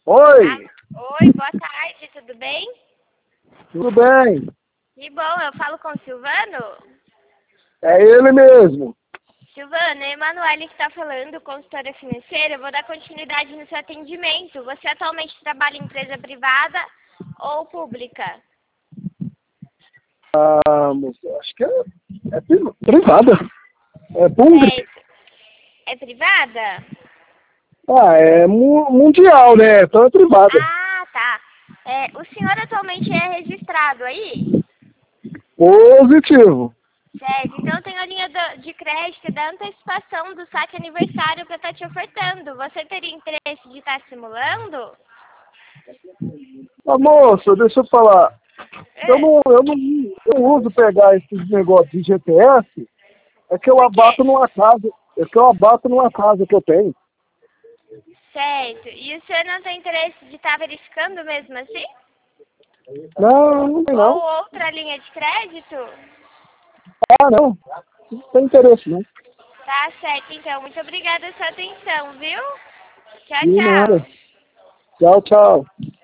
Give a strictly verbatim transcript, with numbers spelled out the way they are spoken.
Oi, Ah, oi, boa tarde, tudo bem? tudo bem? Que bom, eu falo com o Silvano. É ele mesmo. Silvano, é a Emanuele que está falando, consultora financeira. Eu vou dar continuidade no seu atendimento. Você atualmente trabalha em empresa privada ou pública? Ah, moça, acho que é, é pri- privada. É pública. Certo. É privada? Ah, é mu- mundial, né? Então é privada. Ah, tá. É, o senhor atualmente é registrado aí? Positivo. Certo, então tem a linha do- de crédito da antecipação do saque aniversário para estar te ofertando. Você teria interesse de estar simulando? Ah, moça, deixa eu falar. Eu É, não, eu não eu uso pegar esses negócios de G P S. É que eu por quê? abato numa casa. É que eu abato numa casa que eu tenho. Certo. E o senhor não tem interesse de estar verificando mesmo assim? Não, não tem Ou não. outra linha de crédito? Ah, não. Não tem interesse, não. Tá certo, então. Muito obrigada pela sua atenção, viu? Tchau, De nada. tchau. Tchau, tchau.